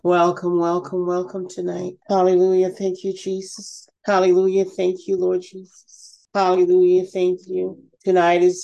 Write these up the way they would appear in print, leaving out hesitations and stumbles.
Welcome, welcome, welcome tonight. Hallelujah. Thank you, Jesus. Hallelujah. Thank you, Lord Jesus. Hallelujah. Thank you. Tonight is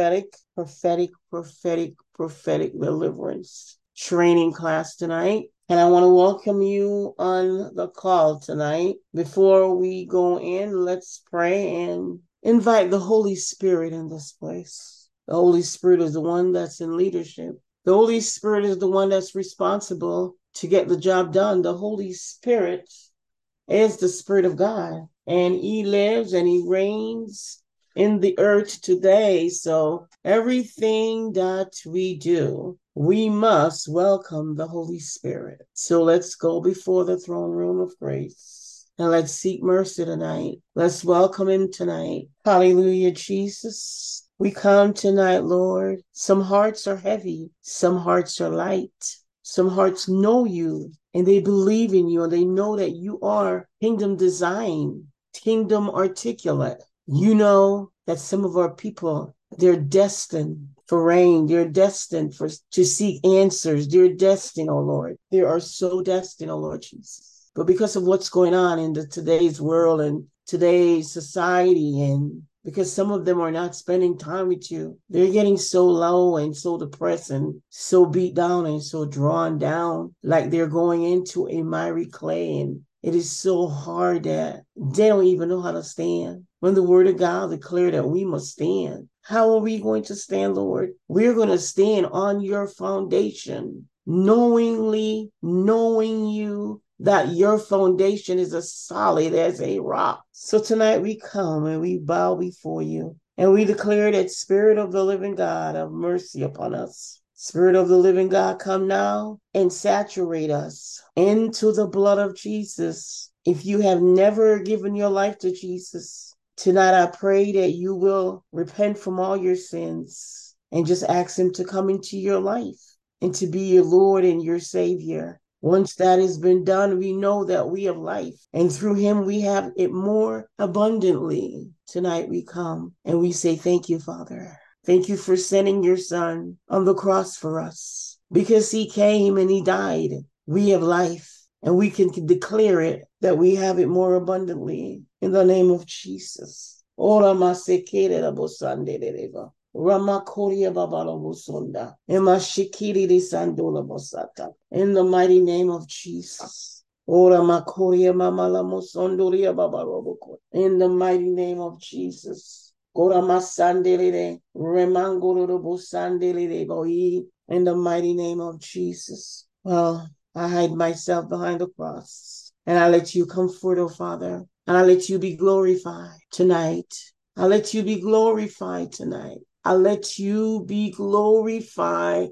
prophetic deliverance training class tonight. And I want to welcome you on the call tonight. Before we go in, let's pray and invite the Holy Spirit in this place. The Holy Spirit is the one that's in leadership. The Holy Spirit is the one that's responsible to get the job done. The Holy Spirit is the Spirit of God, and He lives and He reigns in the earth today. So everything that we do, we must welcome the Holy Spirit. So let's go before the throne room of grace and let's seek mercy tonight. Let's welcome Him tonight. Hallelujah, Jesus. We come tonight, Lord. Some hearts are heavy, some hearts are light. Some hearts know you and they believe in you and they know that you are kingdom design, kingdom articulate. You know that some of our people, they're destined for reign. They're destined to seek answers. They're destined, oh Lord. They are so destined, oh Lord Jesus. But because of what's going on in today's world and today's society, and because some of them are not spending time with you, they're getting so low and so depressed and so beat down and so drawn down, like they're going into a miry clay. And it is so hard that they don't even know how to stand. When the word of God declared that we must stand, how are we going to stand, Lord? We're going to stand on your foundation, knowing you, that your foundation is as solid as a rock. So tonight we come and we bow before you and we declare that Spirit of the living God, have mercy upon us. Spirit of the living God, come now and saturate us into the blood of Jesus. If you have never given your life to Jesus, tonight I pray that you will repent from all your sins and just ask Him to come into your life and to be your Lord and your Savior. Once that has been done, we know that we have life, and through Him we have it more abundantly. Tonight we come and we say, thank you, Father. Thank you for sending your Son on the cross for us. Because He came and He died, we have life, and we can declare it that we have it more abundantly. In the name of Jesus. Ora masekere la bosande de deva. Ramakoria Babala Musunda. Emashikiri de Sandola Bosata. In the mighty name of Jesus. Ora Makoria Mamala Musondoria Babaroboko. In the mighty name of Jesus. Gora Masandele Remangoro Bosandele Boi. In the mighty name of Jesus. Well, I hide myself behind the cross. And I let you come forth, oh Father. And I let you be glorified tonight. I let you be glorified tonight. I let you be glorified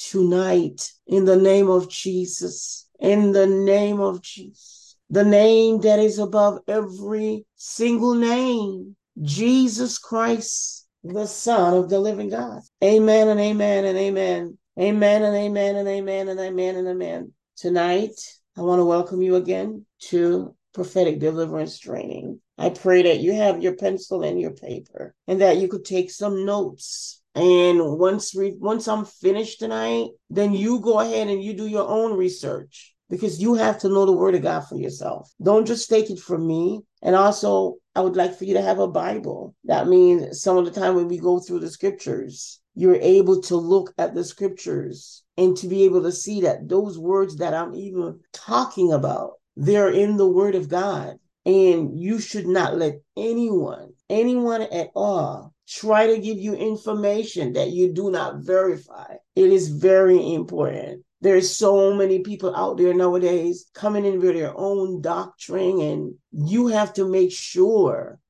tonight in the name of Jesus. In the name of Jesus. The name that is above every single name. Jesus Christ, the Son of the living God. Amen and amen and amen. Amen and amen and amen and amen and amen. Tonight, I want to welcome you again to prophetic deliverance training. I pray that you have your pencil and your paper and that you could take some notes. And once I'm finished tonight, then you go ahead and you do your own research, because you have to know the word of God for yourself. Don't just take it from me. And also, I would like for you to have a Bible. That means some of the time when we go through the scriptures, you're able to look at the scriptures and to be able to see that those words that I'm even talking about, they're in the word of God. And you should not let anyone at all, try to give you information that you do not verify. It is very important. There's so many people out there nowadays coming in with their own doctrine, and you have to make sure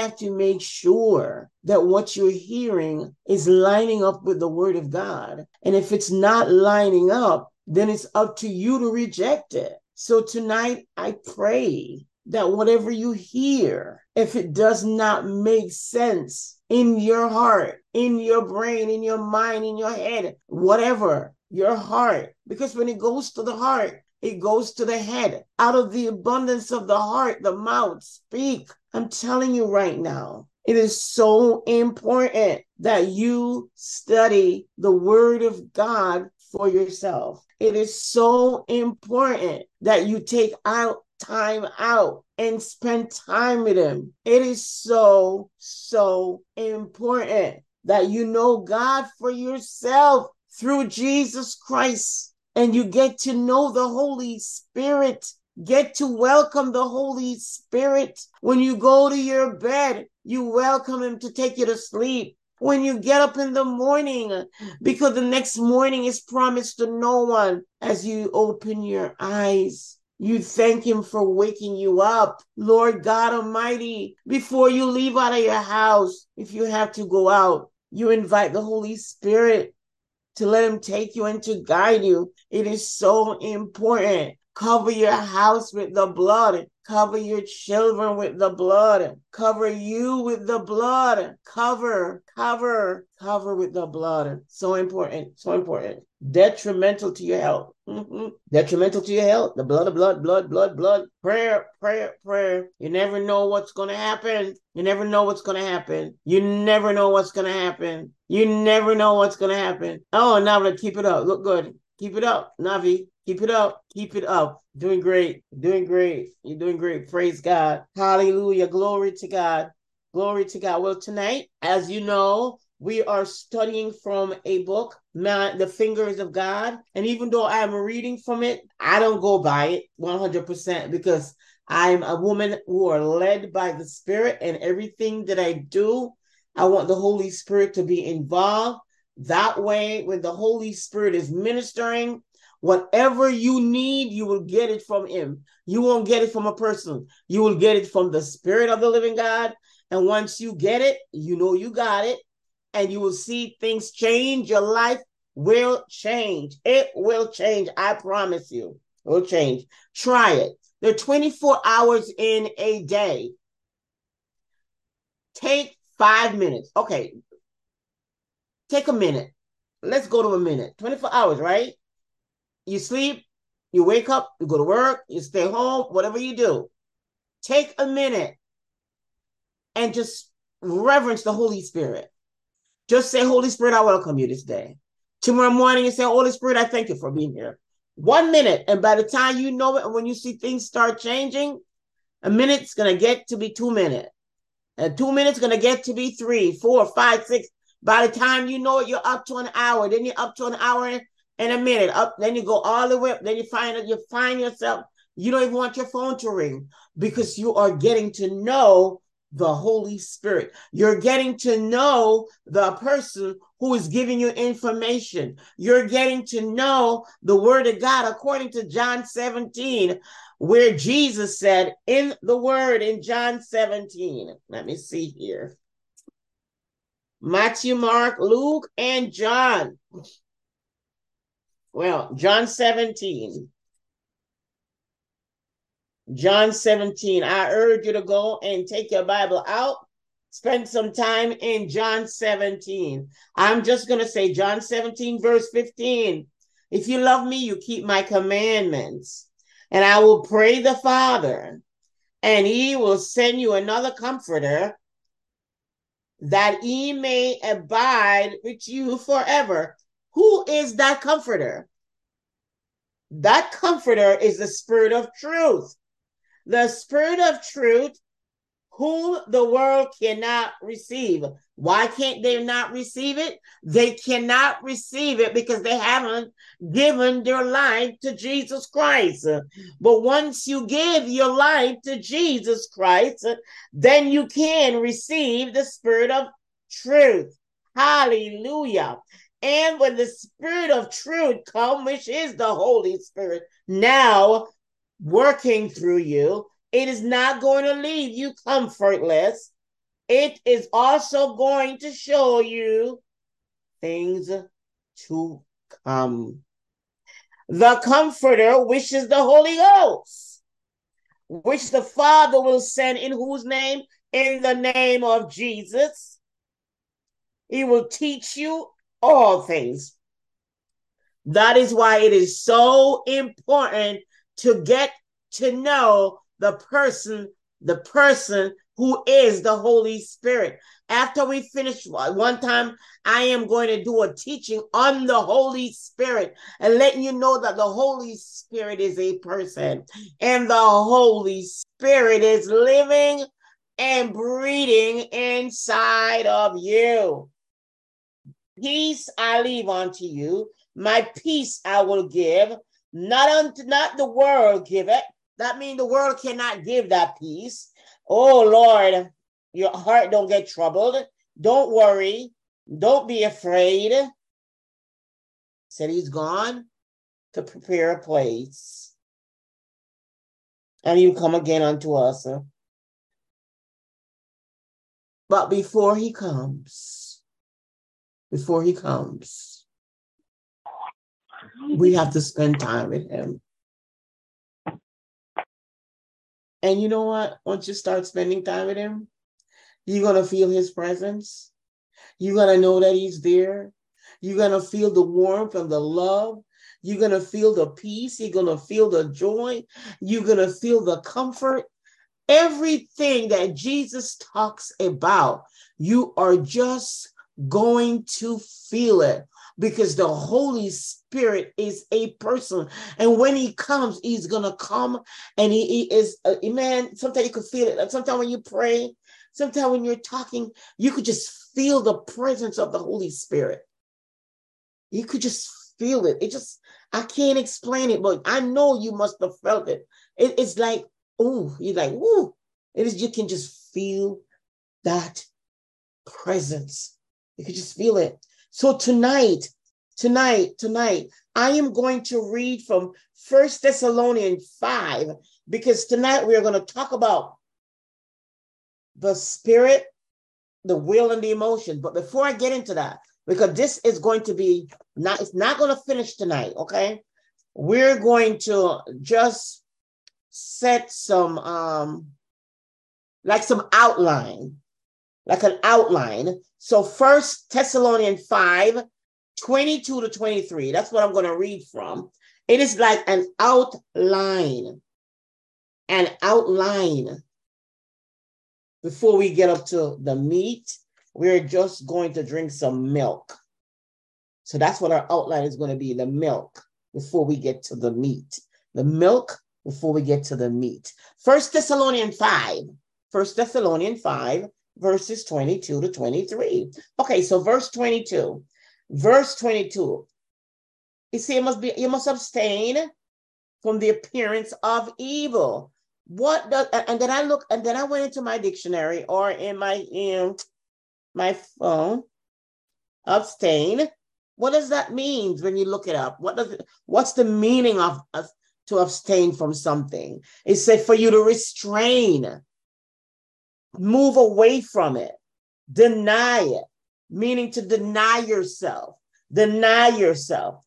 that what you're hearing is lining up with the word of God. And if it's not lining up, then it's up to you to reject it. So tonight, I pray that whatever you hear, if it does not make sense in your heart, in your brain, in your mind, in your head, whatever, your heart, because when it goes to the heart, it goes to the head. Out of the abundance of the heart, the mouth speak. I'm telling you right now, it is so important that you study the word of God for yourself. It is so important that you take out time out and spend time with him. It is so, so important that you know God for yourself through Jesus Christ, and you get to know the Holy Spirit. Get to welcome the Holy Spirit. When you go to your bed, you welcome him to take you to sleep. When you get up in the morning, because the next morning is promised to no one, as you open your eyes, you thank him for waking you up. Lord God Almighty, before you leave out of your house, if you have to go out, you invite the Holy Spirit to let him take you and to guide you. It is so important. Cover your house with the blood. Cover your children with the blood. Cover you with the blood. Cover with the blood. So important, so important. Detrimental to your health. Detrimental to your health. The blood. Prayer. You never know what's going to happen. You never know what's going to happen. You never know what's going to happen. You never know what's going to happen. Oh, Navi, keep it up. Look good. Keep it up, Navi. Keep it up. Keep it up. Doing great. Doing great. You're doing great. Praise God. Hallelujah. Glory to God. Glory to God. Well, tonight, as you know, we are studying from a book, The Fingers of God. And even though I'm reading from it, I don't go by it 100% because I'm a woman who are led by the Spirit, and everything that I do, I want the Holy Spirit to be involved. That way, when the Holy Spirit is ministering, whatever you need, you will get it from him. You won't get it from a person. You will get it from the Spirit of the living God. And once you get it, you know you got it. And you will see things change. Your life will change. It will change. I promise you. It will change. Try it. There are 24 hours in a day. Take 5 minutes. Okay. Take a minute. Let's go to a minute. 24 hours, right? You sleep, you wake up, you go to work, you stay home, whatever you do. Take a minute and just reverence the Holy Spirit. Just say, Holy Spirit, I welcome you this day. Tomorrow morning, you say, Holy Spirit, I thank you for being here. 1 minute. And by the time you know it, and when you see things start changing, a minute's going to get to be 2 minutes. And 2 minutes going to get to be 3, 4, 5, 6. By the time you know it, you're up to an hour. Then you're up to an hour and a minute. Up, then you go all the way up. Then you find yourself, you don't even want your phone to ring because you are getting to know the Holy Spirit. You're getting to know the person who is giving you information. You're getting to know the word of God according to John 17, where Jesus said in the word in John 17. Let me see here. Matthew, Mark, Luke, and John. Well, John 17. John 17. I urge you to go and take your Bible out. Spend some time in John 17. I'm just going to say John 17, verse 15. If you love me, you keep my commandments. And I will pray the Father, and he will send you another comforter, that he may abide with you forever. Who is that comforter? That comforter is the Spirit of truth. The Spirit of truth, whom the world cannot receive. Why can't they not receive it? They cannot receive it because they haven't given their life to Jesus Christ. But once you give your life to Jesus Christ, then you can receive the Spirit of truth. Hallelujah. And when the Spirit of truth comes, which is the Holy Spirit, now working through you, it is not going to leave you comfortless. It is also going to show you things to come. The Comforter, which is the Holy Ghost, which the Father will send in whose name? In the name of Jesus. He will teach you all things. That is why it is so important to get to know the person who is the Holy Spirit. After we finish one time, I am going to do a teaching on the Holy Spirit and letting you know that the Holy Spirit is a person and the Holy Spirit is living and breathing inside of you. Peace I leave unto you, my peace I will give, not the world give it. That means the world cannot give that peace. Oh Lord, your heart don't get troubled. Don't worry. Don't be afraid. Said he's gone to prepare a place. And you come again unto us. But before he comes, we have to spend time with him. And you know what? Once you start spending time with him, you're going to feel his presence. You're going to know that he's there. You're going to feel the warmth and the love. You're going to feel the peace. You're going to feel the joy. You're going to feel the comfort. Everything that Jesus talks about, you are just going to feel it, because the Holy Spirit is a person. And when he comes, he's going to come, and he is, man, sometimes you can feel it. Sometimes when you pray, sometimes when you're talking, you could just feel the presence of the Holy Spirit. You could just feel it. I can't explain it, but I know you must have felt it. It's like, oh, you're like, woo. You can just feel that presence. You can just feel it. So tonight, I am going to read from 1 Thessalonians 5, because tonight we are going to talk about the spirit, the will, and the emotion. But before I get into that, because this is going to be, it's not going to finish tonight, okay? We're going to just set some, outline. So 1 Thessalonians 5, 22 to 23. That's what I'm going to read from. It is like an outline. Before we get up to the meat, we're just going to drink some milk. So that's what our outline is going to be, the milk, before we get to the meat. The milk before we get to the meat. 1 Thessalonians 5, verses 22 to 23. Okay, so verse 22. You see, you must abstain from the appearance of evil. And then I went into my dictionary, or in my phone. Abstain. What does that mean when you look it up? What's the meaning of to abstain from something? It said for you to restrain, move away from it, deny it, meaning to deny yourself, deny yourself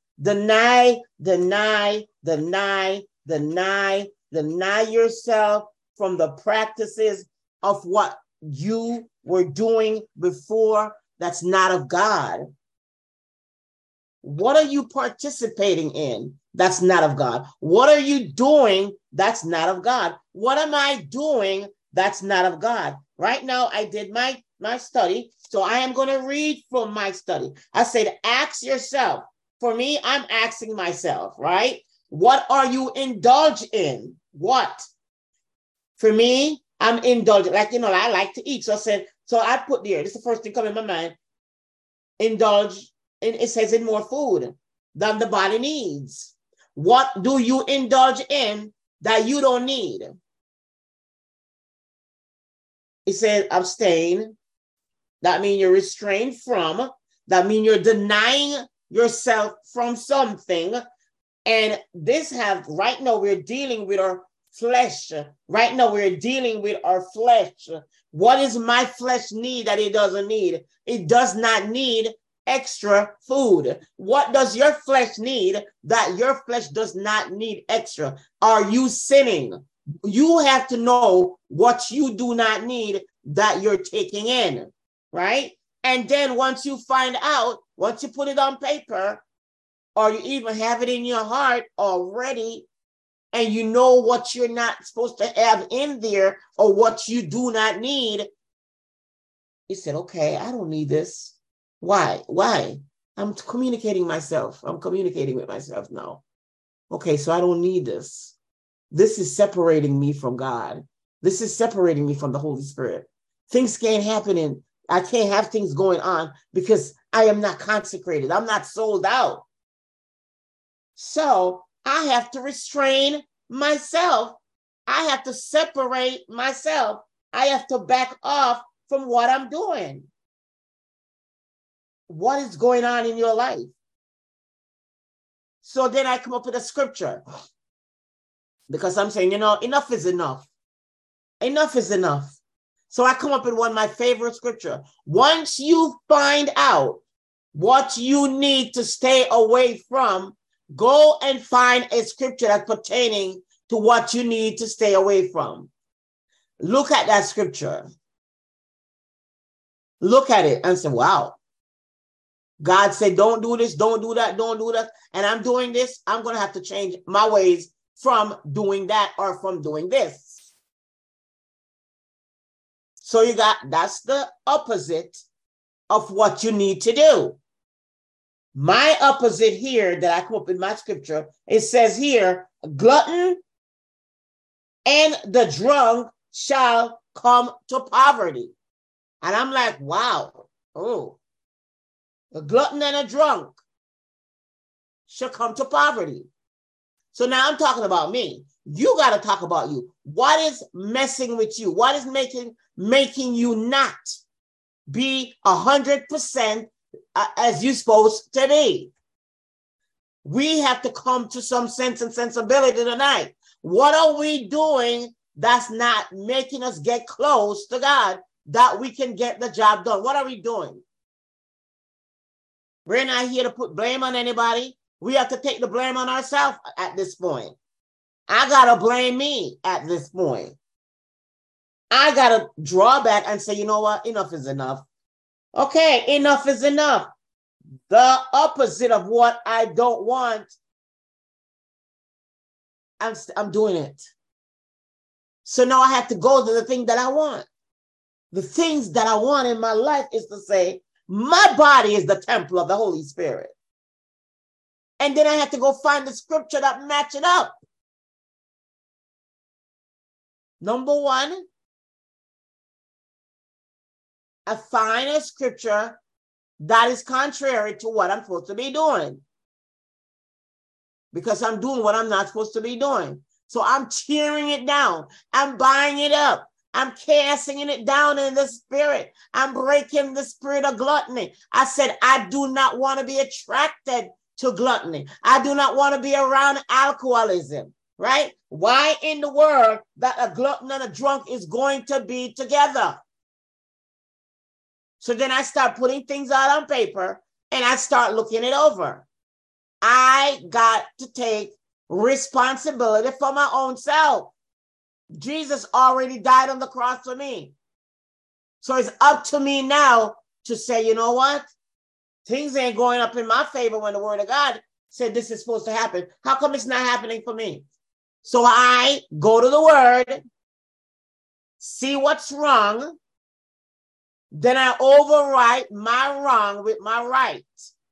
from the practices of what you were doing before that's not of God. What are you participating in that's not of God? What are you doing that's not of God? What am I doing that's not of God? Right now, I did my study, so I am going to read from my study. I said, ask yourself. For me, I'm asking myself, right? What are you indulged in? What? For me, I'm indulgent. I like to eat. So I put there, this is the first thing coming in my mind, indulge, and it says in more food than the body needs. What do you indulge in that you don't need? It says abstain. That means you're restrained from. That means you're denying yourself from something. And right now we're dealing with our flesh. Right now we're dealing with our flesh. What does my flesh need that it doesn't need? It does not need extra food. What does your flesh need that your flesh does not need extra? Are you sinning? You have to know what you do not need that you're taking in, right? And then once you find out, once you put it on paper, or you even have it in your heart already, and you know what you're not supposed to have in there or what you do not need, you said, okay, I don't need this. Why? I'm communicating myself. I'm communicating with myself now. Okay, so I don't need this. This is separating me from God. This is separating me from the Holy Spirit. Things can't happen and I can't have things going on because I am not consecrated. I'm not sold out. So I have to restrain myself. I have to separate myself. I have to back off from what I'm doing. What is going on in your life? So then I come up with a scripture because I'm saying, enough is enough. Enough is enough. So I come up with one of my favorite scripture. Once you find out what you need to stay away from, go and find a scripture that's pertaining to what you need to stay away from. Look at that scripture. Look at it and say, wow. God said, don't do this, don't do that, don't do that. And I'm doing this. I'm going to have to change my ways from doing that or from doing this. So that's the opposite of what you need to do. My opposite here that I come up in my scripture, it says here, glutton and the drunk shall come to poverty. And I'm like, wow, a glutton and a drunk shall come to poverty. So now I'm talking about me. You got to talk about you. What is messing with you? What is making you not be 100% as you're supposed to be? We have to come to some sense and sensibility tonight. What are we doing that's not making us get close to God, that we can get the job done? What are we doing? We're not here to put blame on anybody. We have to take the blame on ourselves at this point. I got to blame me at this point. I got to draw back and say, you know what? Enough is enough. Okay, enough is enough. The opposite of what I don't want, I'm doing it. So now I have to go to the thing that I want. The things that I want in my life is to say, my body is the temple of the Holy Spirit. And then I have to go find the scripture that match it up. Number one, I find a scripture that is contrary to what I'm supposed to be doing. Because I'm doing what I'm not supposed to be doing. So I'm tearing it down. I'm buying it up. I'm casting it down in the spirit. I'm breaking the spirit of gluttony. I said, I do not want to be attracted to gluttony. I do not want to be around alcoholism, right? Why in the world that a glutton and a drunk is going to be together? So then I start putting things out on paper and I start looking it over. I got to take responsibility for my own self. Jesus already died on the cross for me. So it's up to me now to say, you know what? Things ain't going up in my favor when the word of God said this is supposed to happen. How come it's not happening for me? So I go to the word, see what's wrong, then I overwrite my wrong with my right.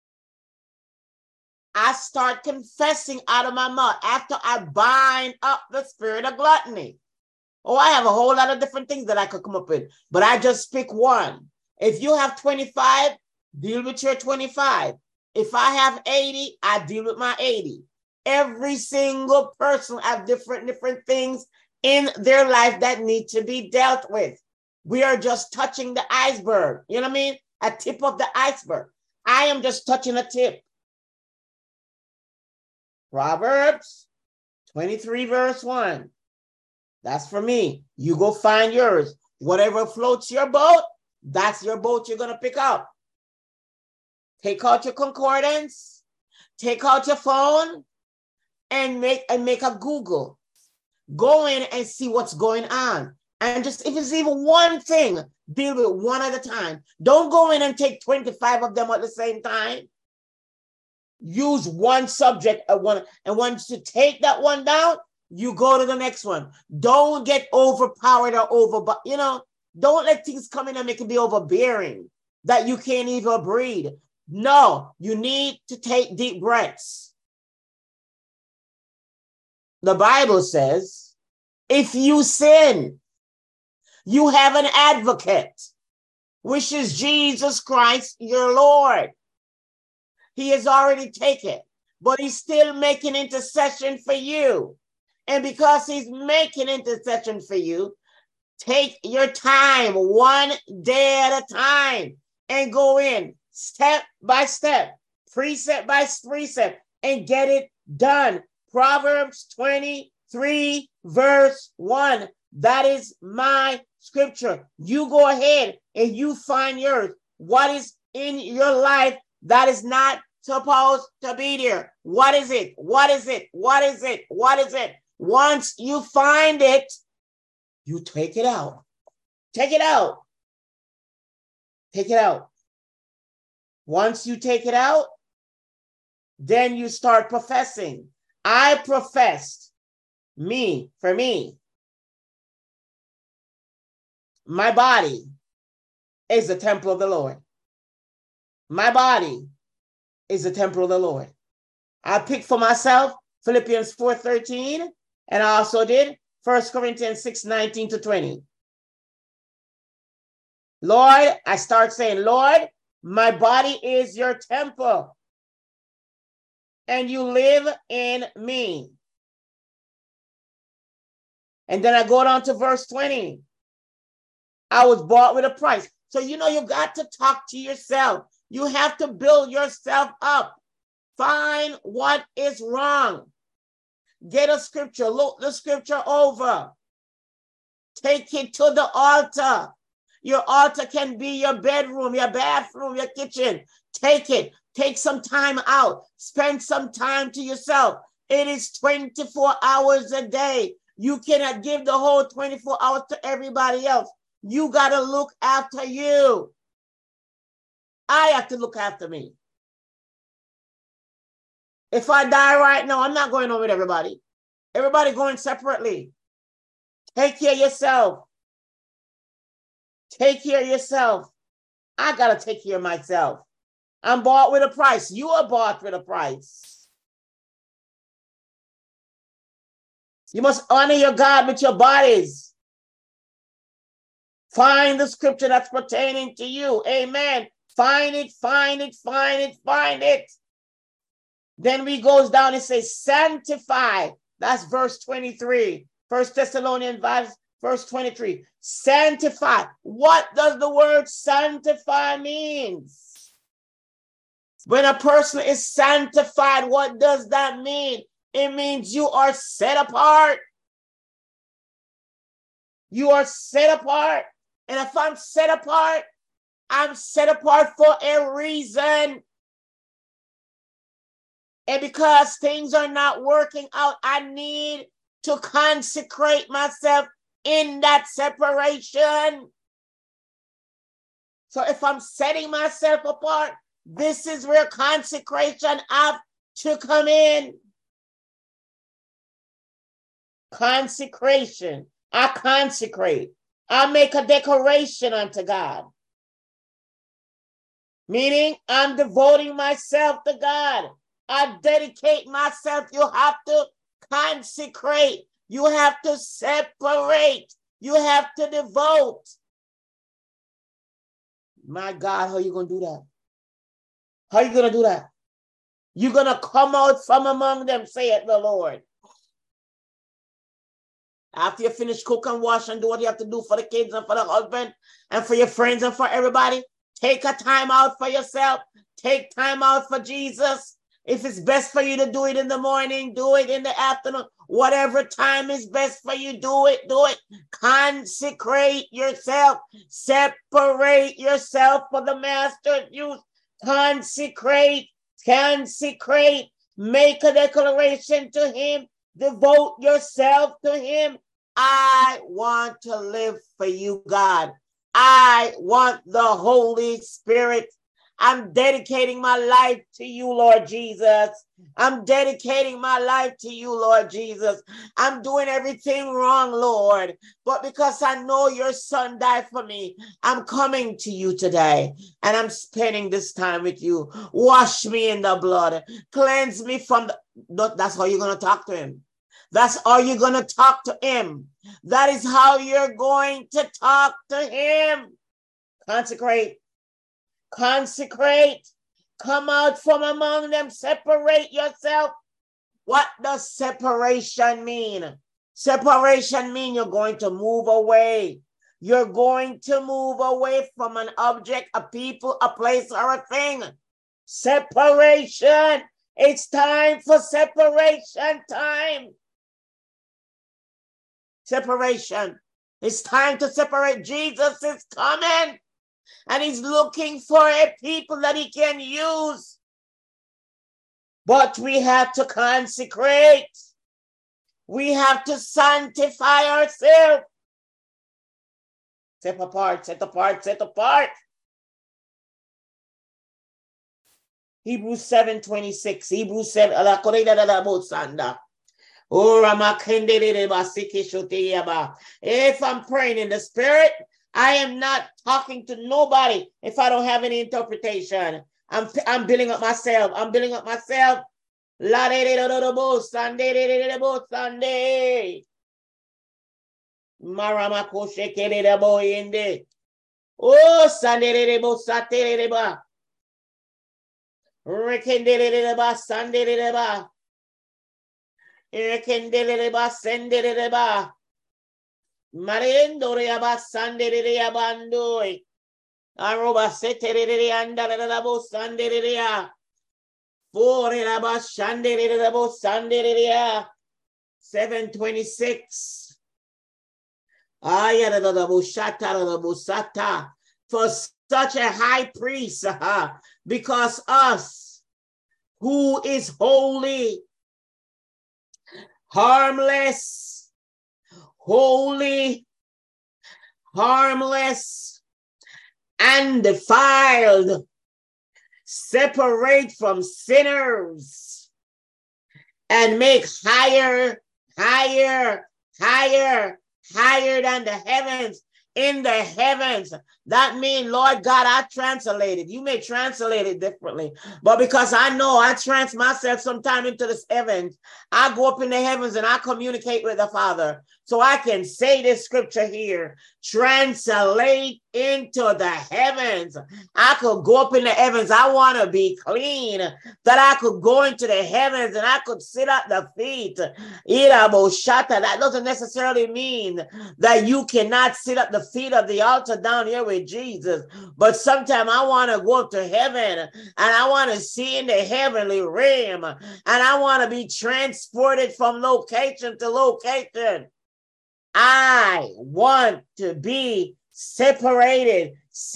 I start confessing out of my mouth after I bind up the spirit of gluttony. Oh, I have a whole lot of different things that I could come up with, but I just pick one. If you have 25, deal with your 25. If I have 80, I deal with my 80. Every single person have different things in their life that need to be dealt with. We are just touching the iceberg. You know what I mean? A tip of the iceberg. I am just touching a tip. Proverbs 23 verse 1. That's for me. You go find yours. Whatever floats your boat, that's your boat you're going to pick up. Take out your concordance, take out your phone, and make a Google. Go in and see what's going on. And just, if it's even one thing, deal with one at a time. Don't go in and take 25 of them at the same time. Use one subject at one, and once you take that one down, you go to the next one. Don't get overpowered or but don't let things come in and make it be overbearing that you can't even breathe. No, you need to take deep breaths. The Bible says, if you sin, you have an advocate, which is Jesus Christ, your Lord. He has already taken, but he's still making intercession for you. And because he's making intercession for you, take your time, one day at a time, and go in step by step, precept by precept, and get it done. Proverbs 23, verse 1. That is my scripture. You go ahead and you find yours. What is in your life that is not supposed to be there? What is it? What is it? What is it? What is it? Once you find it, you take it out. Take it out. Take it out. Once you take it out, then you start professing. I professed for me. My body is the temple of the Lord. My body is the temple of the Lord. I picked for myself Philippians 4:13, and I also did 1 Corinthians 6:19-20. Lord, I start saying, Lord, my body is your temple, and you live in me. And then I go down to verse 20. I was bought with a price. So, you got to talk to yourself. You have to build yourself up. Find what is wrong. Get a scripture. Look the scripture over. Take it to the altar. Your altar can be your bedroom, your bathroom, your kitchen. Take it. Take some time out. Spend some time to yourself. It is 24 hours a day. You cannot give the whole 24 hours to everybody else. You got to look after you. I have to look after me. If I die right now, I'm not going home with everybody. Everybody going separately. Take care of yourself. Take care of yourself. I got to take care of myself. I'm bought with a price. You are bought with a price. You must honor your God with your bodies. Find the scripture that's pertaining to you. Amen. Find it, find it, find it, find it. Then we goes down and says, sanctify. That's verse 23. 1 Thessalonians 5, verse 23. Sanctify. What does the word sanctify means? When a person is sanctified, what does that mean? It means you are set apart. You are set apart. And if I'm set apart for a reason. And because things are not working out, I need to consecrate myself in that separation. So if I'm setting myself apart, this is where consecration have to come in. Consecration. I consecrate. I make a declaration unto God. Meaning I'm devoting myself to God. I dedicate myself. You have to consecrate. You have to separate. You have to devote. My God, how are you going to do that? How are you going to do that? You're going to come out from among them, saith the Lord. After you finish cook and wash and do what you have to do for the kids and for the husband and for your friends and for everybody, take a time out for yourself. Take time out for Jesus. If it's best for you to do it in the morning, do it in the afternoon. Whatever time is best for you, do it. Do it. Consecrate yourself. Separate yourself for the master's use. Consecrate. Make a declaration to him. Devote yourself to him. I want to live for you, God. I want the Holy Spirit. I'm dedicating my life to you, Lord Jesus. I'm dedicating my life to you, Lord Jesus. I'm doing everything wrong, Lord. But because I know your son died for me, I'm coming to you today. And I'm spending this time with you. Wash me in the blood. Cleanse me from the... That's how you're going to talk to him. That's how you're going to talk to him. That is how you're going to talk to him. Consecrate. Consecrate. Come out from among them. Separate yourself. What does separation mean? Separation means you're going to move away. You're going to move away from an object, a people, a place, or a thing. Separation. It's time for separation time. Separation. It's time to separate. Jesus is coming. And he's looking for a people that he can use. But we have to consecrate. We have to sanctify ourselves. Set apart, set apart, set apart. Hebrews 7:26. Hebrews 7. If I'm praying in the spirit, I am not talking to nobody if I don't have any interpretation. I'm building up myself. I'm building up myself. Sunday. Maramako shekere de boyende. Oh, Sunday bo Saturday ba. Rekendele de ba Sunday de ba. Rekendele de ba Sunday de ba. Mariendo de ba Sunday de abandoi. Aroba setere de anda de bo Sunday de ya. For de ba Sunday de bo Sunday de ya. 7:26. For such a high priest, because us, who is holy, harmless, holy, harmless, and defiled, separate from sinners, and make higher than the heavens, in the heavens. That means, Lord God, I translated. You may translate it differently, but because I know I trans myself sometime into this heavens, I go up in the heavens and I communicate with the Father. So I can say this scripture here, translate into the heavens. I could go up in the heavens. I want to be clean, that I could go into the heavens and I could sit at the feet. That doesn't necessarily mean that you cannot sit at the feet of the altar down here with Jesus. But sometimes I want to go up to heaven and I want to see in the heavenly realm, and I want to be transported from location to location. I want to be separated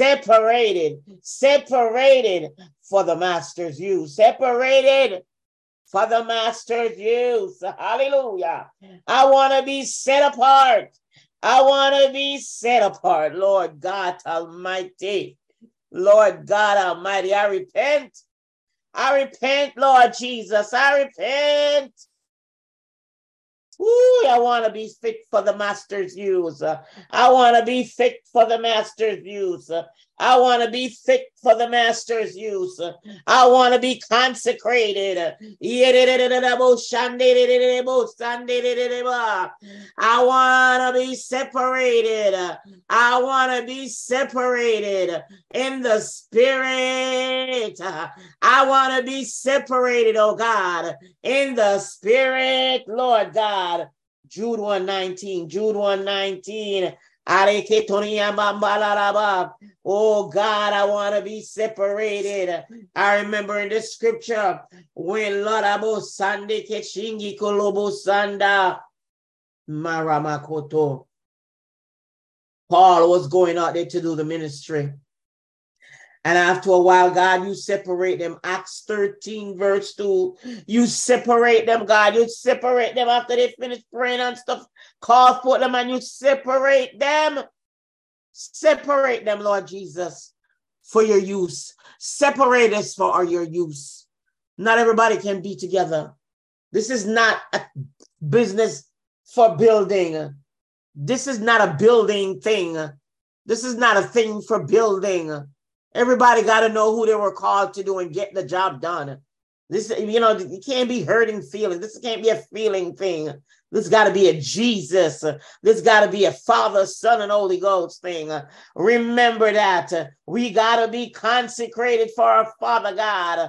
for the master's use. Separated for the master's use. Hallelujah. I want to be set apart. I want to be set apart. Lord God Almighty. Lord God Almighty, I repent. I repent, Lord Jesus. I repent. Ooh, I want to be fit for the master's use. I want to be fit for the master's use. I want to be fit for the master's use. I want to be consecrated. I want to be separated. I want to be separated in the spirit. I want to be separated, oh God, in the spirit, Lord God. Jude 1:19. Jude 1:19. Oh God, I want to be separated. I remember in the scripture when Lord Abo Sande Keshingi Kolobo Sanda Maramakoto, Paul was going out there to do the ministry. And after a while, God, you separate them. Acts 13, verse 2. You separate them, God. You separate them after they finish praying and stuff. Call for them and you separate them. Separate them, Lord Jesus. for your use. Separate us for your use. Not everybody can be together. This is not a business for building. This is not a building thing. This is not a thing for building. Everybody got to know who they were called to do and get the job done. This, it can't be hurting feelings. This can't be a feeling thing. This got to be a Jesus. This got to be a Father, Son, and Holy Ghost thing. Remember that. We got to be consecrated for our Father God.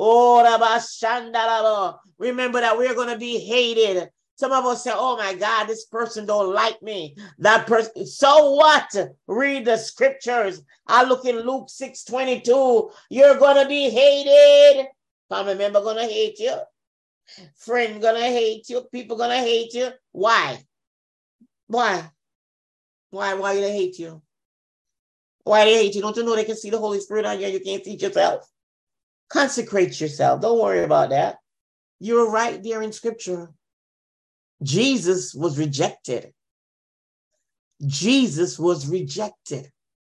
Remember that we're going to be hated. Some of us say, oh my God, this person don't like me. That person, so what? Read the scriptures. I look in Luke 6:22. You're going to be hated. Family member going to hate you. Friend going to hate you. People going to hate you. Why? Why do they hate you? Why they hate you? Don't you know they can see the Holy Spirit on you and you can't teach yourself? Consecrate yourself. Don't worry about that. You're right there in scripture. Jesus was rejected. Jesus was rejected.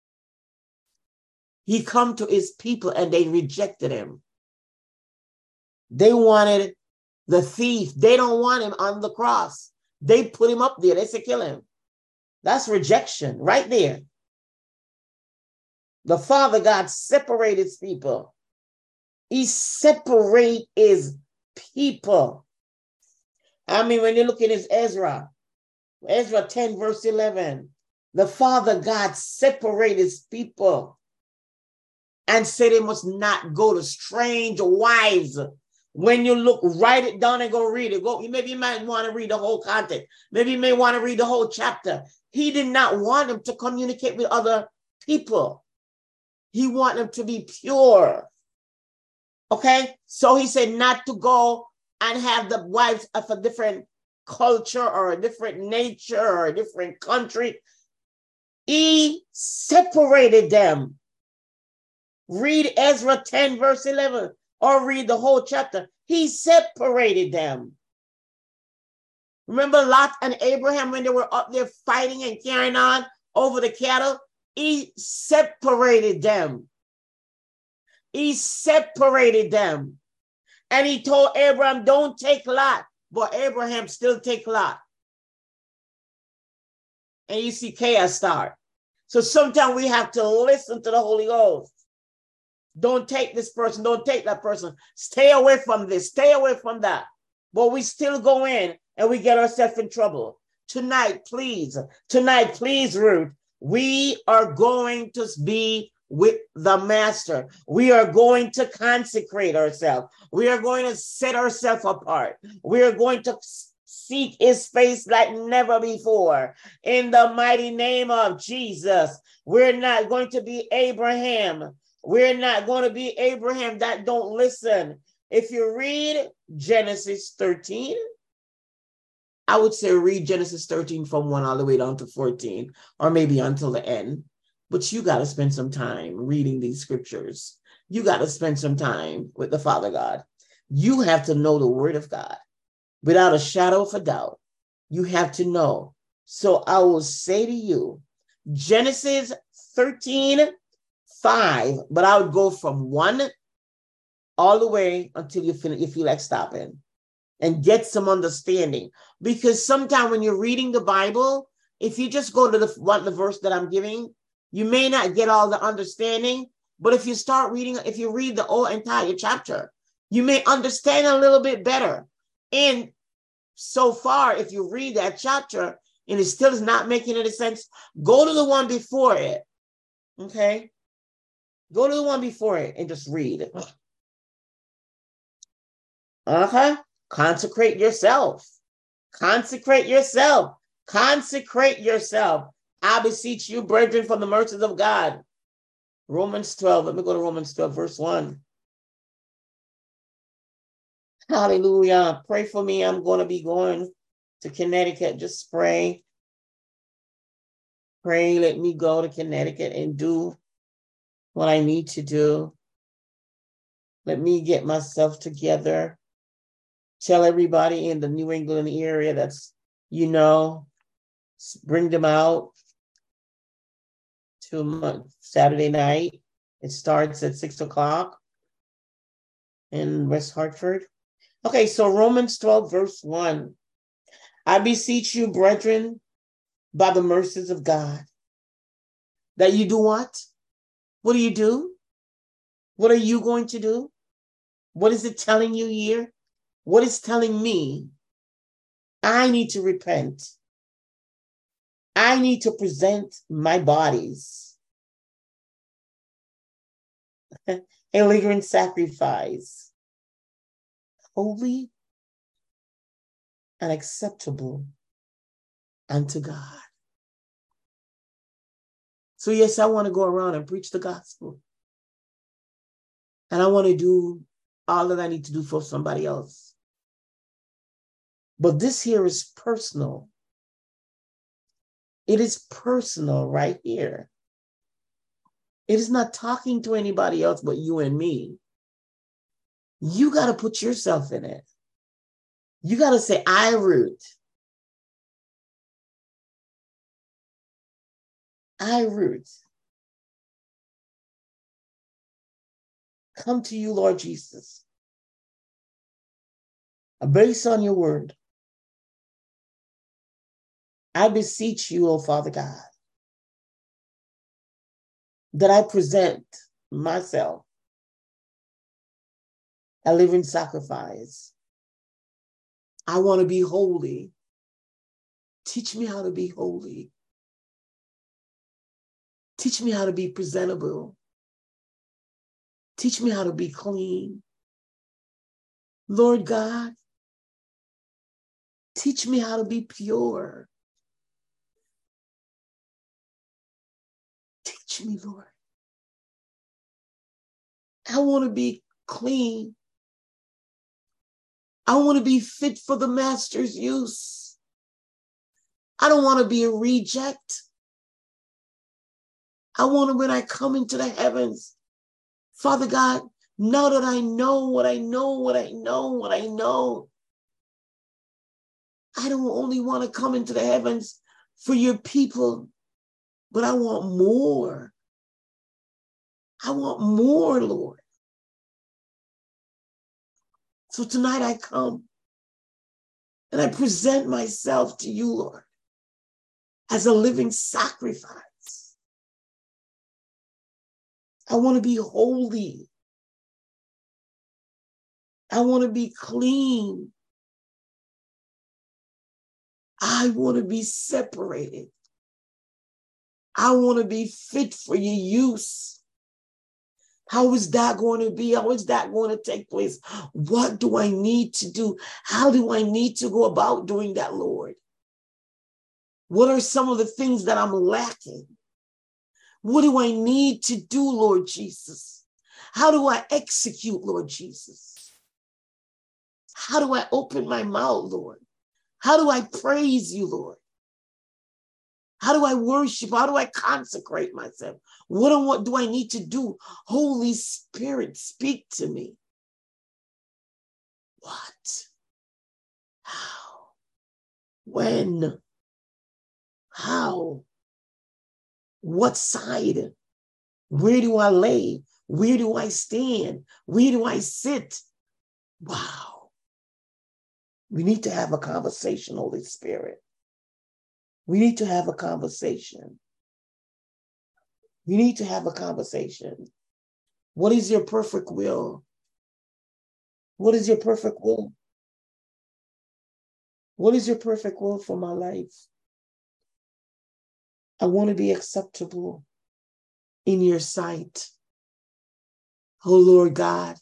He come to his people and they rejected him. They wanted the thief. They don't want him on the cross. They put him up there. They said, kill him. That's rejection right there. The Father God separated his people. He separate his people. I mean, when you look at his Ezra 10, verse 11, the Father God separated his people and said they must not go to strange wives. When you look, write it down and go read it. Maybe you might want to read the whole content. Maybe you may want to read the whole chapter. He did not want them to communicate with other people. He wanted them to be pure. Okay? So he said not to go and have the wives of a different culture or a different nature or a different country. He separated them. Read Ezra 10, verse 11, or read the whole chapter. He separated them. Remember Lot and Abraham when they were up there fighting and carrying on over the cattle? He separated them. He separated them. And he told Abraham, don't take Lot. But Abraham still take Lot. And you see chaos start. So sometimes we have to listen to the Holy Ghost. Don't take this person. Don't take that person. Stay away from this. Stay away from that. But we still go in and we get ourselves in trouble. Tonight, please, Ruth, we are going to be with the Master. We are going to consecrate ourselves. We are going to set ourselves apart. We are going to seek his face like never before. In the mighty name of Jesus, we're not going to be Abraham. We're not going to be Abraham that don't listen. If you read Genesis 13, I would say read Genesis 13 from 1 all the way down to 14, or maybe until the end. But you got to spend some time reading these scriptures. You got to spend some time with the Father God. You have to know the word of God without a shadow of a doubt. You have to know. So I will say to you, Genesis 13, 5, but I would go from 1 all the way until you feel like stopping and get some understanding. Because sometimes when you're reading the Bible, if you just go to the verse that I'm giving, you may not get all the understanding, but if you read the whole entire chapter, you may understand a little bit better. And so far, if you read that chapter and it still is not making any sense, go to the one before it. Okay? Go to the one before it and just read. Consecrate yourself. Consecrate yourself. Consecrate yourself. I beseech you, brethren, from the mercies of God. Romans 12. Let me go to Romans 12, verse 1. Hallelujah. Pray for me. I'm going to be going to Connecticut. Just pray. Pray, let me go to Connecticut and do what I need to do. Let me get myself together. Tell everybody in the New England area that's, bring them out to Saturday night It starts at 6 o'clock in West Hartford. Okay, so Romans 12, verse 1. I beseech you, brethren, by the mercies of God, that you do what? What do you do? What are you going to do? What is it telling you here? What is telling me? I need to repent. I need to present my bodies a living sacrifice, holy and acceptable unto God. So yes, I want to go around and preach the gospel. And I want to do all that I need to do for somebody else. But this here is personal. It is personal right here. It is not talking to anybody else but you and me. You got to put yourself in it. You got to say, I, Ruth. I, Ruth. Come to you, Lord Jesus. Based on your word. I beseech you, O Father God, that I present myself a living sacrifice. I want to be holy. Teach me how to be holy. Teach me how to be presentable. Teach me how to be clean. Lord God, teach me how to be pure. Teach me, Lord. I want to be clean. I want to be fit for the master's use. I don't want to be a reject. I want to, when I come into the heavens, Father God, now that I know what I know, I don't only want to come into the heavens for your people, but I want more. I want more, Lord. So tonight I come and I present myself to you, Lord, as a living sacrifice. I want to be holy. I want to be clean. I want to be separated. I want to be fit for your use. How is that going to be? How is that going to take place? What do I need to do? How do I need to go about doing that, Lord? What are some of the things that I'm lacking? What do I need to do, Lord Jesus? How do I execute, Lord Jesus? How do I open my mouth, Lord? How do I praise you, Lord? How do I worship? How do I consecrate myself? What do I need to do? Holy Spirit, speak to me. What? How? When? How? What side? Where do I lay? Where do I stand? Where do I sit? Wow. We need to have a conversation, Holy Spirit. We need to have a conversation. We need to have a conversation. What is your perfect will? What is your perfect will? What is your perfect will for my life? I want to be acceptable in your sight. Oh, Lord God,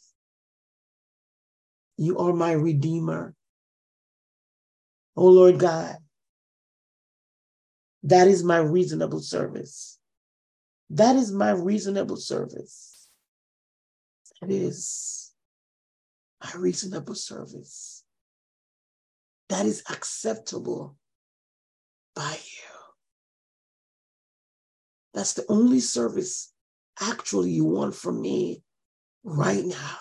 you are my Redeemer. Oh, Lord God, that is my reasonable service. That is my reasonable service. That is my reasonable service. That is acceptable by you. That's the only service actually you want from me right now,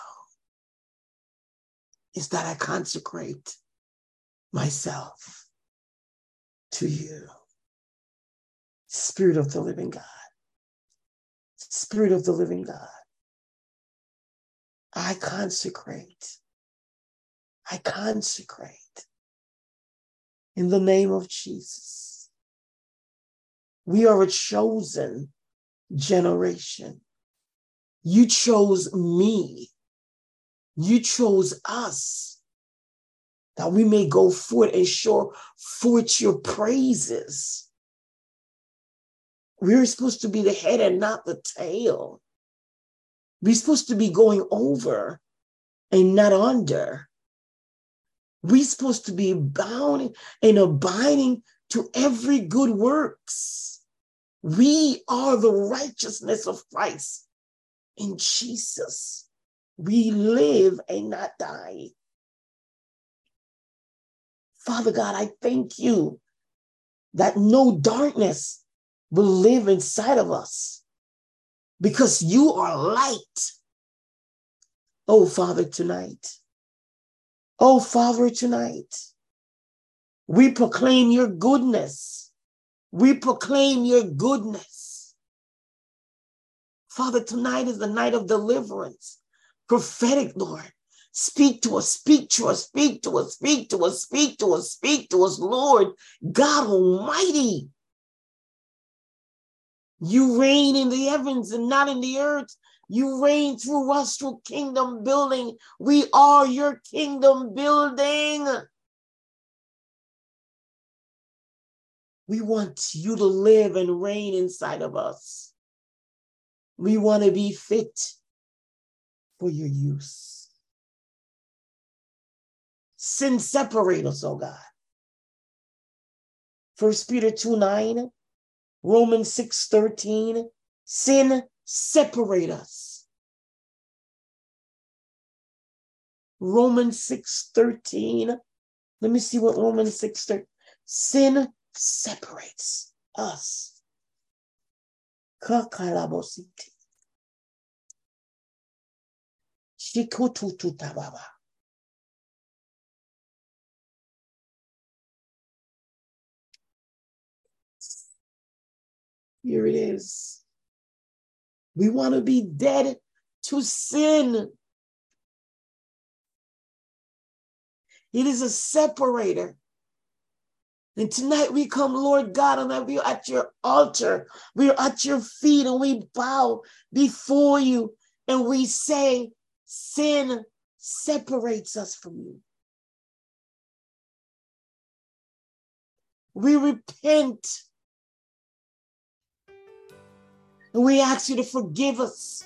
is that I consecrate myself to you. Spirit of the living God. Spirit Spirit of the living God, I consecrate in the name of Jesus. We are a chosen generation. You chose me. You chose us that we may go forth and show forth your praises. We're supposed to be the head and not the tail. We're supposed to be going over and not under. We're supposed to be bound and abiding to every good works. We are the righteousness of Christ in Jesus. We live and not die. Father God, I thank you that no darkness will live inside of us because you are light. Oh, Father, tonight. Oh, Father, tonight. We proclaim your goodness. We proclaim your goodness. Father, tonight is the night of deliverance. Prophetic, Lord. Speak to us, speak to us, speak to us, speak to us, speak to us, speak to us, Lord God Almighty. You reign in the heavens and not in the earth. You reign through us through kingdom building. We are your kingdom building. We want you to live and reign inside of us. We want to be fit for your use. Sin separate us, oh God. 1 Peter 2:9, Romans 6:13, sin separate us. Romans 6:13. Let me see what Romans 6:13. Sin separates us. Kakalabositi. Shikutututababa. Here it is. We want to be dead to sin. It is a separator. And tonight we come, Lord God, and we are at your altar. We are at your feet and we bow before you and we say, sin separates us from you. We repent. And we ask you to forgive us.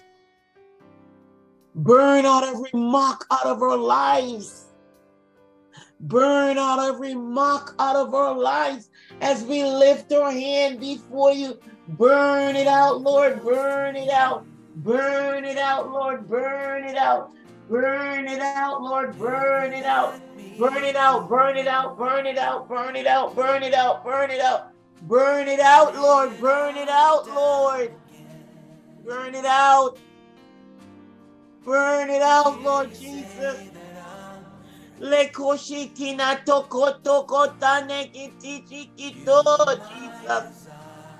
Burn out every mark out of our lives. Burn out every mark out of our lives as we lift our hand before you. Burn it out, Lord. Burn it out. Burn it out, Lord. Burn it out. Burn it out, Lord. Burn it out. Burn it out. Burn it out. Burn it out. Burn it out. Burn it out. Burn it out. Burn it out, Lord. Burn it out, Lord. Burn it out. Burn it out, Lord Jesus. Le koshikina toko toko tane kiti chiquito, Jesus.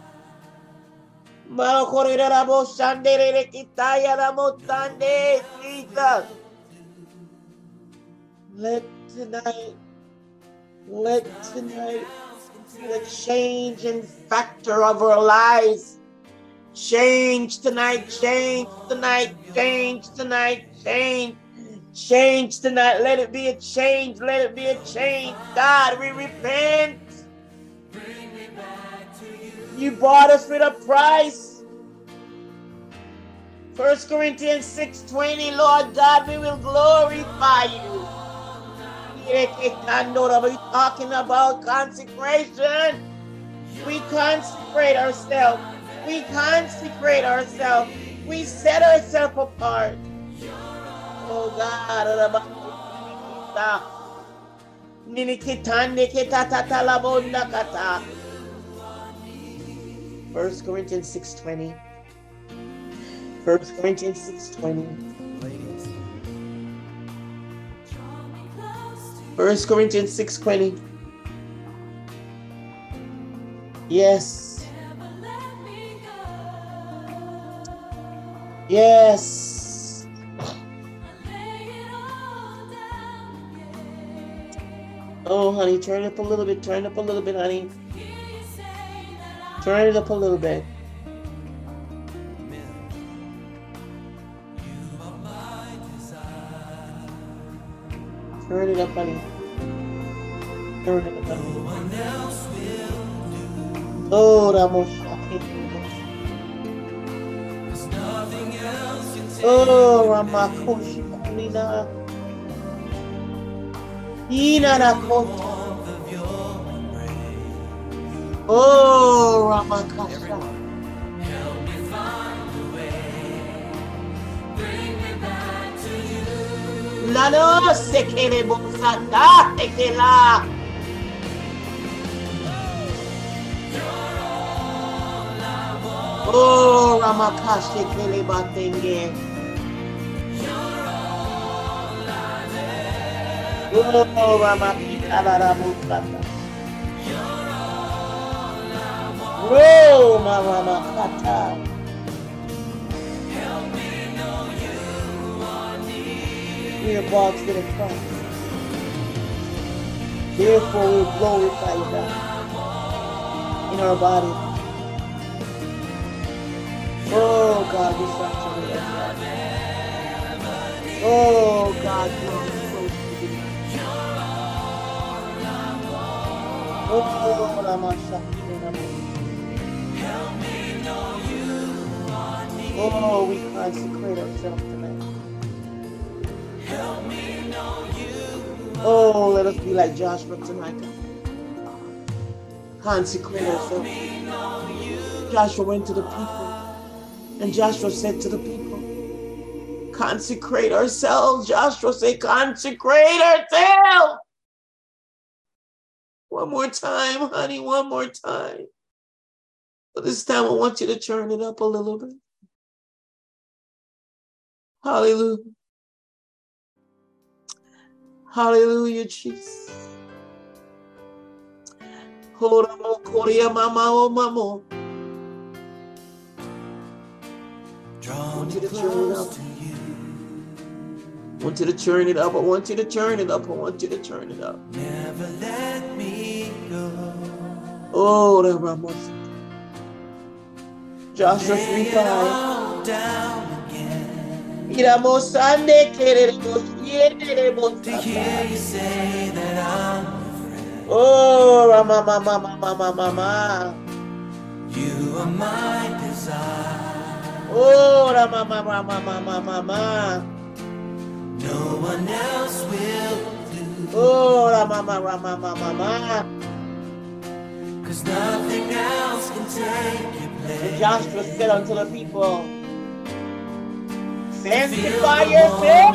Malakorera rabo shandere kitaya ramo tande, Jesus. Let tonight be the change and factor of our lives. Change tonight, change tonight, change tonight, change. Change tonight. Let it be a change. Let it be a change. God, we repent. You bought us with a price. 1 Corinthians 6:20, Lord God, we will glorify you. We're talking about consecration. We consecrate ourselves. We consecrate ourselves. We set ourselves apart. Oh God, 1 Corinthians 6:20. 1 Corinthians 6:20. 1 Corinthians 6:20. Yes. Yes. Oh, honey, turn it up a little bit. Turn it up a little bit, honey. Turn it up a little bit. Turn it up, honey. Turn it up, honey. Oh, oh, Ramakoshi Kulina. Ina Rakota. Oh, Ramakasha. Lalo sekele bonsanda tekela. Oh, Ramakashi kele batenge. Oh, Ramakita la bonsanda. Oh, Ramakata. We are bought with a price. Therefore, we glorify you, God, in our body. Oh, God, we saturate us. Oh, God, you are so good. Oh, oh, we consecrate ourselves tonight. Oh, let us be like Joshua tonight. Consecrate ourselves. Joshua went to the people, and Joshua said to the people, consecrate ourselves. Joshua said, consecrate ourselves. One more time, honey, one more time. But this time I want you to turn it up a little bit. Hallelujah. Hallelujah, Jesus. I want you to turn it up. I want you to turn it up. I want you to turn it up. I want you to turn it up. Never let me go. Oh, the Ramos. Joshua 3:5. To hear you say that I'm your friend. Oh, Rama, mama, mama, mama. You are my desire. Oh, Rama, mama, mama, mama. No one else will do. Oh, Rama, mama, mama, mama. Cause nothing else can take your place. And Joshua said unto the people, sanctify yourself,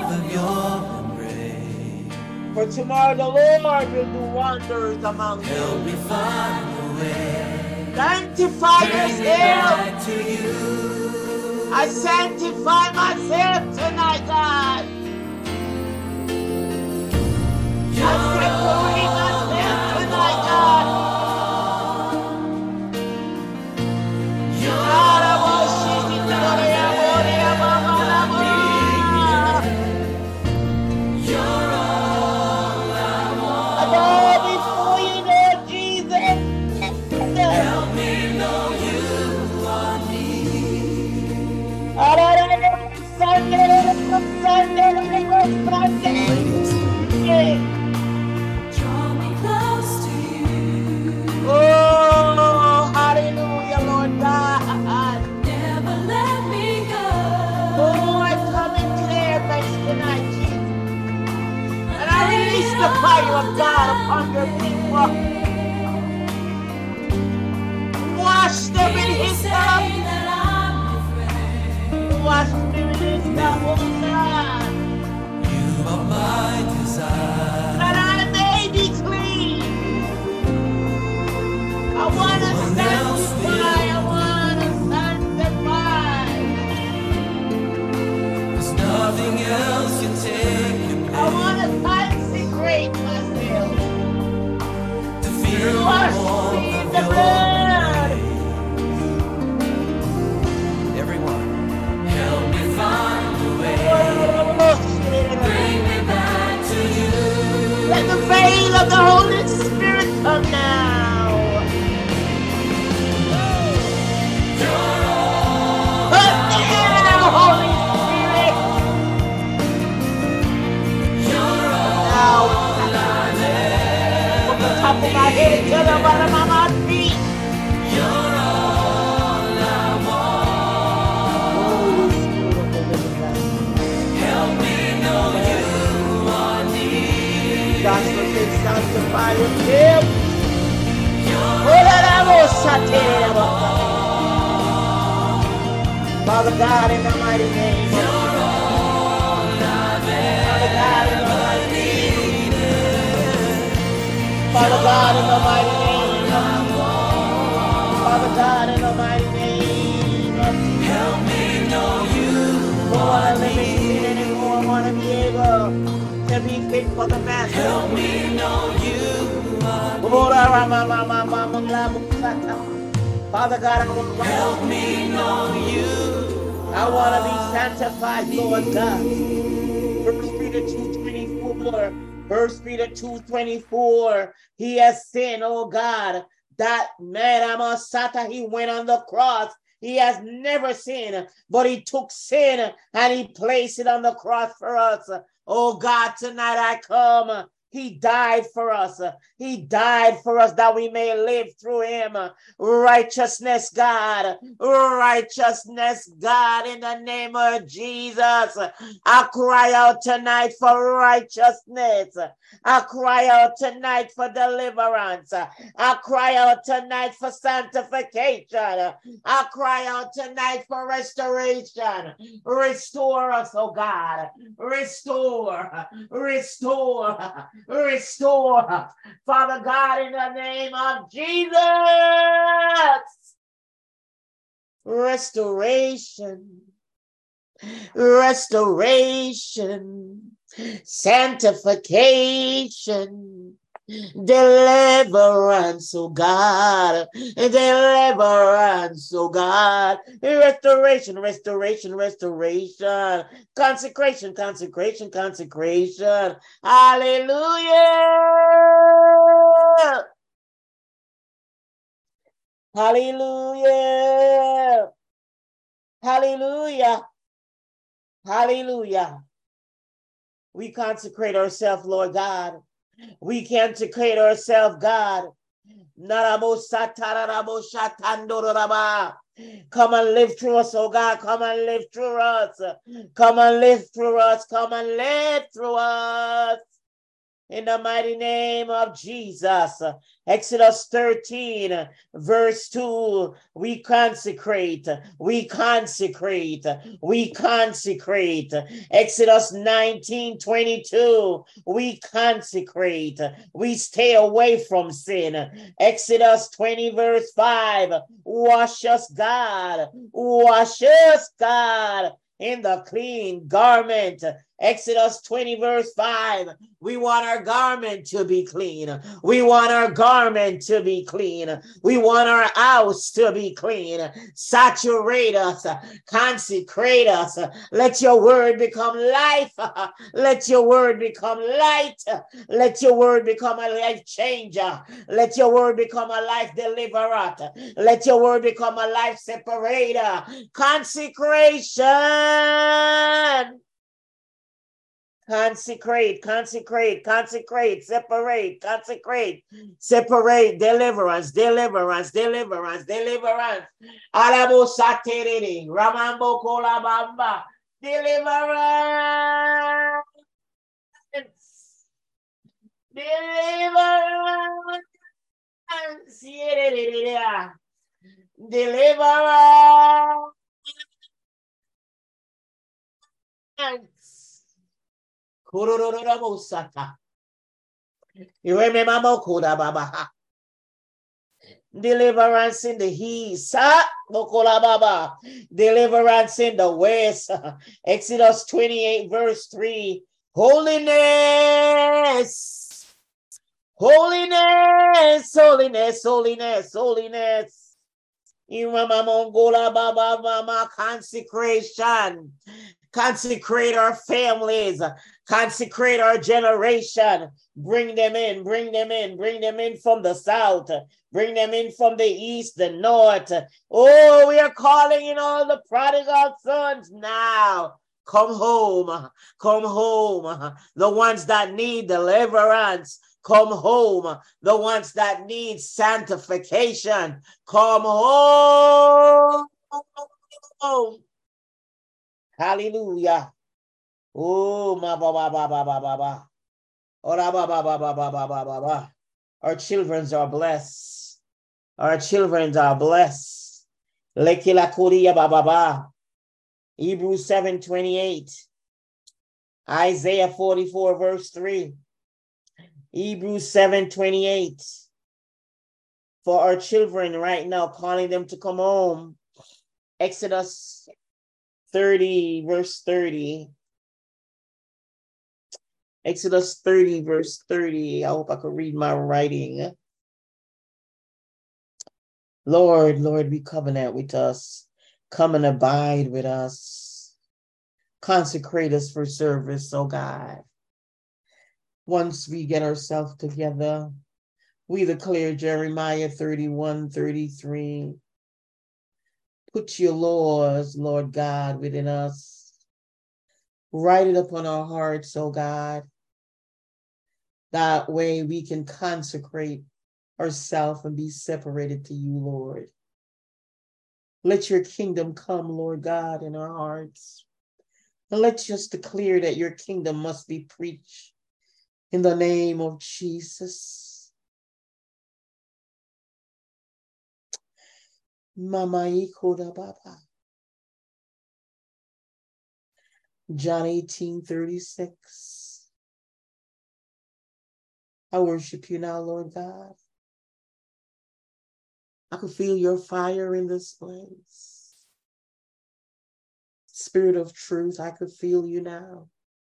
for tomorrow the Lord will do wonders among you. Help me find a way. Sanctify yourself. I sanctify myself tonight, God. I separate myself tonight, God. Draw me close to you. Oh, hallelujah, Lord God. Never let me go. Oh, I come and declare thanks tonight, Jesus. And I release the fire of God upon your people. Wash them in his love. Wash them in his love, oh God. You are my desire. That I may be clean. I want to sanctify. I want to sanctify. There's nothing else can take your place. I want to consecrate myself. To feel wash me in the blood. Everyone, help me Father God, in the mighty name of Jesus. Father God, in the mighty name. Father God, in the mighty name of Jesus. Father God, in the mighty name of Jesus. Help me know you. Don't want to live in sin anymore. I want to be able to be fit for the master. Help me know you. Father God, I want to help me know you. I want to be sanctified, Lord God. 1 Peter 2:24. 1 Peter 2:24. He has sinned, oh God. That man, Amasata, he went on the cross. He has never sinned, but he took sin and he placed it on the cross for us. Oh God, tonight I come. He died for us. He died for us that we may live through him. Righteousness, God. Righteousness, God, in the name of Jesus. I cry out tonight for righteousness. I cry out tonight for deliverance. I cry out tonight for sanctification. I cry out tonight for restoration. Restore us, oh God. Restore. Restore. Restore. Father God, in the name of Jesus. Restoration. Restoration. Sanctification. Deliverance, oh God. Deliverance, oh God. Restoration, restoration, restoration. Consecration, consecration, consecration. Hallelujah. Hallelujah. Hallelujah. Hallelujah. We consecrate ourselves, Lord God. We consecrate ourselves, God. Come and live through us, oh God. Come and live through us. Come and live through us. Come and live through us. In the mighty name of Jesus. Exodus 13, verse 2. We consecrate. We consecrate. We consecrate. Exodus 19:22. We consecrate. We stay away from sin. Exodus 20, verse 5. Wash us, God. Wash us, God, in the clean garment. Exodus 20, verse 5. We want our garment to be clean. We want our garment to be clean. We want our house to be clean. Saturate us. Consecrate us. Let your word become life. Let your word become light. Let your word become a life changer. Let your word become a life deliverer. Let your word become a life separator. Consecration. Consecrate, consecrate, consecrate, separate, consecrate, separate, deliverance, deliverance, deliverance, deliverance. Alabo saterere, Ramambo kolabamba, deliverance, deliverance, deliverance. You remember deliverance in the east, deliverance in the west. Exodus 28, verse 3. Holiness, holiness, holiness, holiness, holiness. Consecration. Consecrate our families. Consecrate our generation. Bring them in, bring them in, bring them in from the south. Bring them in from the east, the north. Oh, we are calling in all the prodigal sons now. Come home. Come home. The ones that need deliverance. Come home. The ones that need sanctification. Come home. Hallelujah. Oh, ma ba ba ba ba ba ba ba. Ora ba ba ba ba ba ba ba ba ba. Our children are blessed. Our children are blessed. Lekila Korea Baba. Hebrews 7:28. Isaiah 44, verse 3. Hebrews 7:28. For our children right now, calling them to come home. Exodus 30, verse 30. Exodus 30, verse 30. I hope I could read my writing. Lord, be covenant with us. Come and abide with us. Consecrate us for service, oh God. Once we get ourselves together, we declare Jeremiah 31:33. Put your laws, Lord God, within us. Write it upon our hearts, oh God. That way we can consecrate ourselves and be separated to you, Lord. Let your kingdom come, Lord God, in our hearts. And let's just declare that your kingdom must be preached in the name of Jesus. Mama Ikoda Baba. John 18:36. I worship you now, Lord God. I can feel your fire in this place. Spirit of truth, I could feel you now.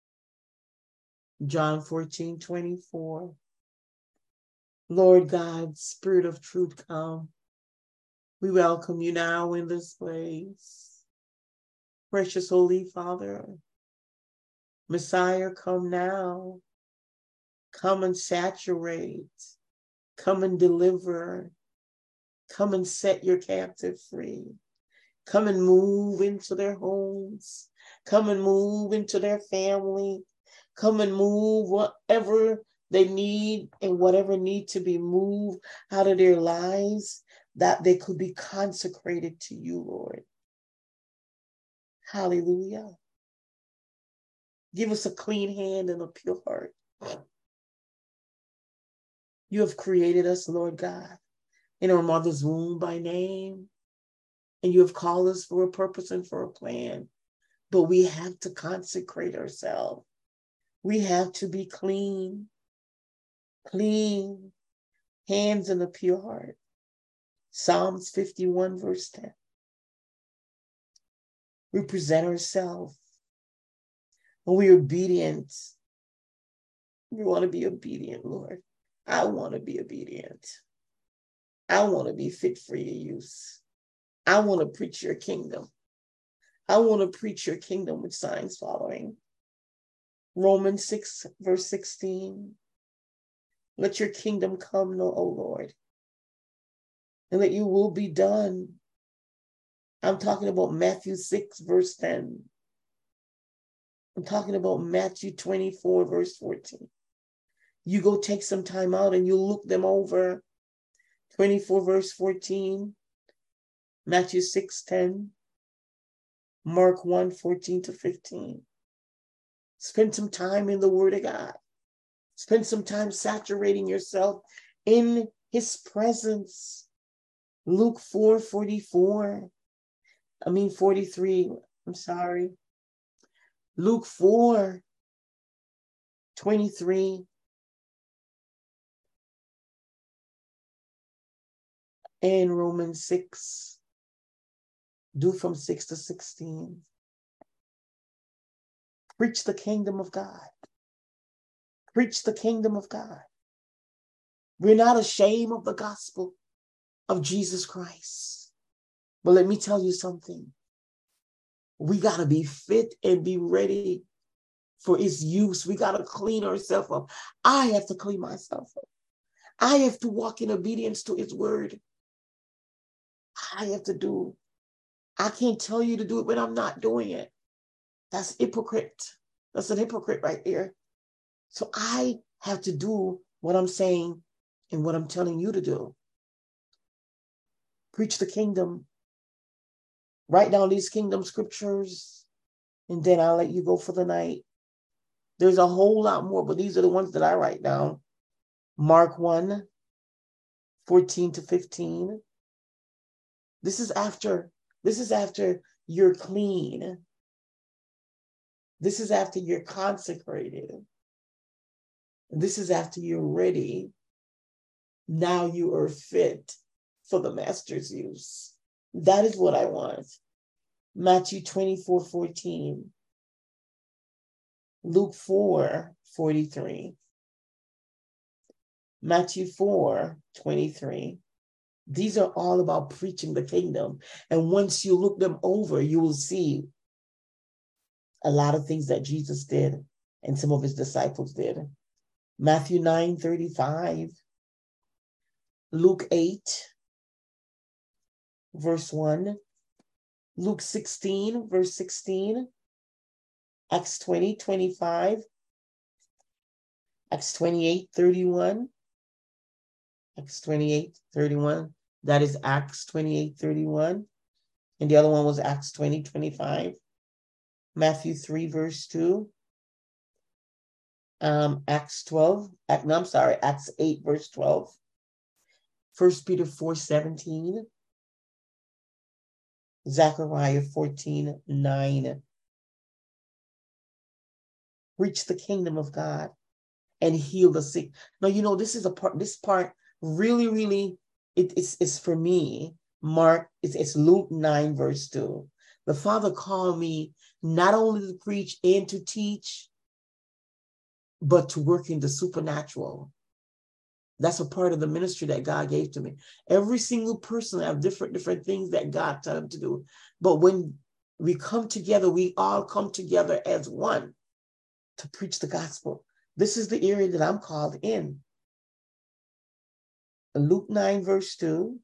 John 14:24. Lord God, Spirit of truth, come. We welcome you now in this place. Precious Holy Father, Messiah, come now. Come and saturate. Come and deliver. Come and set your captive free. Come and move into their homes. Come and move into their family. Come and move whatever they need and whatever need to be moved out of their lives, that they could be consecrated to you, Lord. Hallelujah. Give us a clean hand and a pure heart. You have created us, Lord God, in our mother's womb by name. And you have called us for a purpose and for a plan. But we have to consecrate ourselves. We have to be clean, hands and a pure heart. Psalms 51, verse 10. We present ourselves. When we're obedient, we want to be obedient, Lord. I want to be obedient. I want to be fit for your use. I want to preach your kingdom. I want to preach your kingdom with signs following. Romans 6, verse 16. Let your kingdom come, O Lord, and that your will be done. I'm talking about Matthew 6, verse 10. I'm talking about Matthew 24, verse 14. You go take some time out and you look them over. 24, verse 14. Matthew 6:10. Mark 1, 14-15. Spend some time in the Word of God. Spend some time saturating yourself in his presence. Luke 4:43. I'm sorry. Luke 4:23. And Romans 6. Do from 6-16. Preach the kingdom of God. Preach the kingdom of God. We're not ashamed of the gospel of Jesus Christ. But let me tell you something. We got to be fit and be ready for its use. We got to clean ourselves up. I have to clean myself up. I have to walk in obedience to his word. I have to do. I can't tell you to do it when I'm not doing it. That's hypocrite. That's an hypocrite right there. So I have to do what I'm saying and what I'm telling you to do. Preach the kingdom. Write down these kingdom scriptures, and then I'll let you go for the night. There's a whole lot more, but these are the ones that I write down. Mark 1, 14 to 15. This is after you're clean. This is after you're consecrated. This is after you're ready. Now you are fit for the master's use. That is what I want. Matthew 24:14. Luke 4:43. Matthew 4:23. These are all about preaching the kingdom. And once you look them over, you will see a lot of things that Jesus did and some of his disciples did. Matthew 9:35. Luke 8, verse 1. Luke 16, verse 16. Acts 20:25. Acts 28:31. Acts 28:31. That is Acts 28:31. And the other one was Acts 20:25. Matthew 3, verse 2. Acts 8, verse 12. 1 Peter 4:17. Zechariah 14:9. Reach the kingdom of God and heal the sick. Now, this part really, it's for me. It's Luke 9, verse 2. The Father called me not only to preach and to teach, but to work in the supernatural. That's a part of the ministry that God gave to me. Every single person have different things that God told them to do. But when we come together, we all come together as one to preach the gospel. This is the area that I'm called in. Luke 9, verse 2.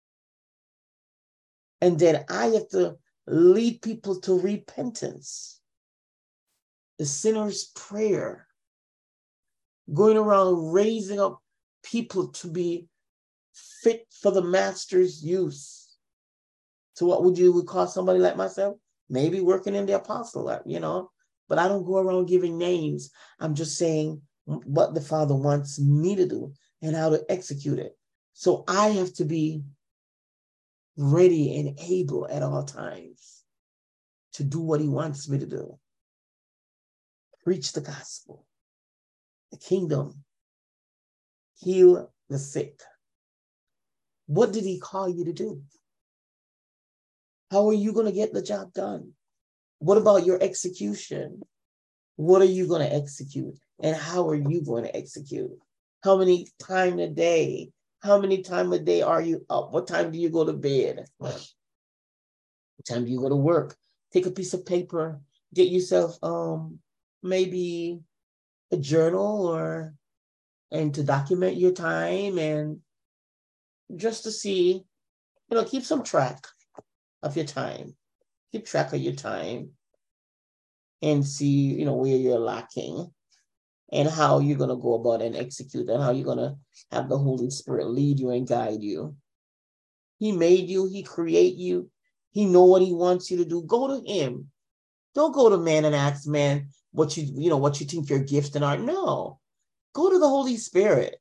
And then I have to lead people to repentance. The sinner's prayer. Going around raising up people to be fit for the master's use. So what would you call somebody like myself? Maybe working in the apostle, but I don't go around giving names. I'm just saying what the Father wants me to do and how to execute it. So I have to be ready and able at all times to do what he wants me to do. Preach the gospel, the kingdom, heal the sick. What did he call you to do? How are you going to get the job done? What about your execution? What are you going to execute? And how are you going to execute? How many times a day? How many times a day are you up? What time do you go to bed? What time do you go to work? Take a piece of paper, get yourself maybe a journal and to document your time and just to see, keep some track of your time. Keep track of your time and see, where you're lacking and how you're going to go about and execute and how you're going to have the Holy Spirit lead you and guide you. He made you. He created you. He know what he wants you to do. Go to him. Don't go to man and ask man what you think your gifts and are. No. Go to the Holy Spirit.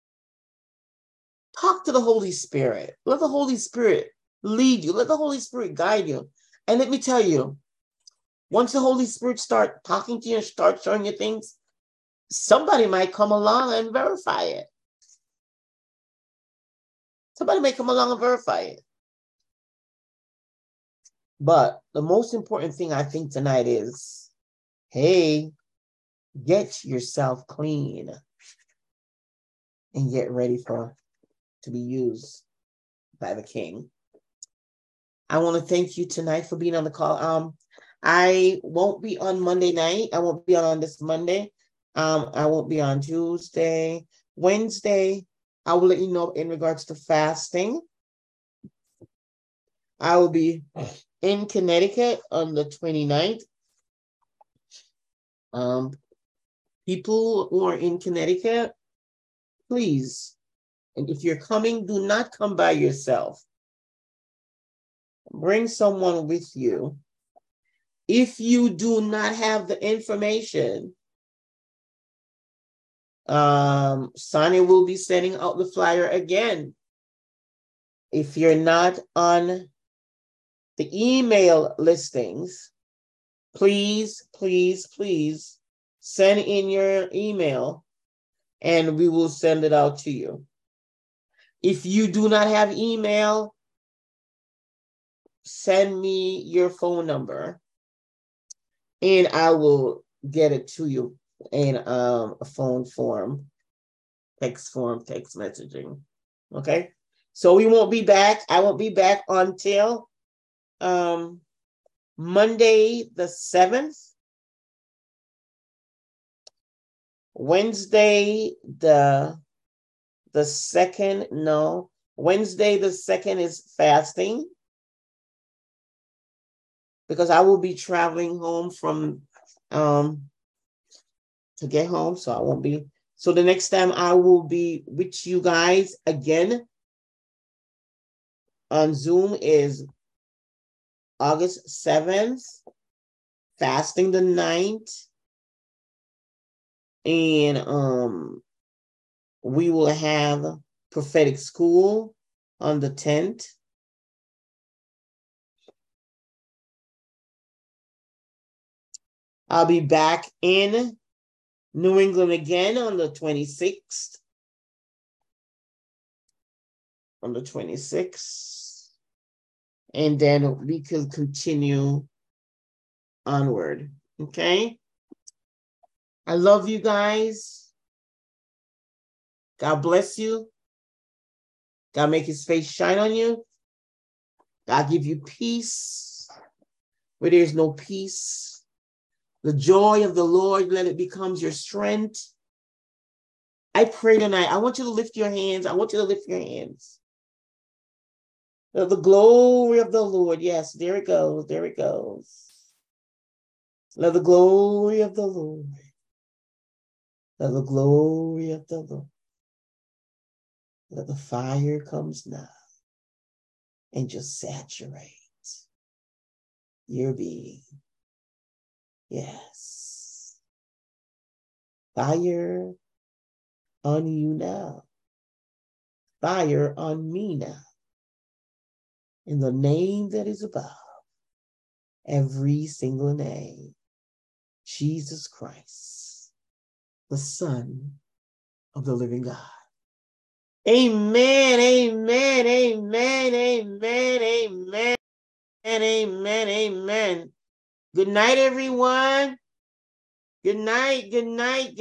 Talk to the Holy Spirit. Let the Holy Spirit lead you. Let the Holy Spirit guide you. And let me tell you, once the Holy Spirit start talking to you and start showing you things, somebody might come along and verify it. Somebody may come along and verify it. But the most important thing I think tonight is, hey, get yourself clean and get ready to be used by the King. I want to thank you tonight for being on the call. I won't be on Monday night. I won't be on this Monday. I won't be on Tuesday. Wednesday, I will let you know in regards to fasting. I will be in Connecticut on the 29th. People who are in Connecticut, please, and if you're coming, do not come by yourself. Bring someone with you. If you do not have the information, Sonia will be sending out the flyer again If you're not on the email listings, please, please, please send in your email and we will send it out to you. If you do not have email, send me your phone number and I will get it to you in a phone form, text messaging. Okay. So we won't be back. I won't be back until Monday the 7th. Wednesday the 2nd. No. Wednesday the 2nd is fasting because I will be traveling home from to get home. So I won't be. So the next time I will be with you guys again on Zoom is August 7th, fasting the 9th. And we will have prophetic school on the 10th. I'll be back in New England again on the 26th. On the 26th. And then we can continue onward. Okay? I love you guys. God bless you. God make his face shine on you. God give you peace where there's no peace. The joy of the Lord, let it become your strength. I pray tonight. I want you to lift your hands. I want you to lift your hands. The glory of the Lord. Yes, there it goes. There it goes. Let the glory of the Lord. Let the glory of the Lord. Let the fire comes now and just saturate your being. Yes. Fire on you now. Fire on me now. In the name that is above every single name, Jesus Christ, the Son of the living God. Amen, amen, amen, amen, amen, amen, amen. Good night, everyone. Good night, good night.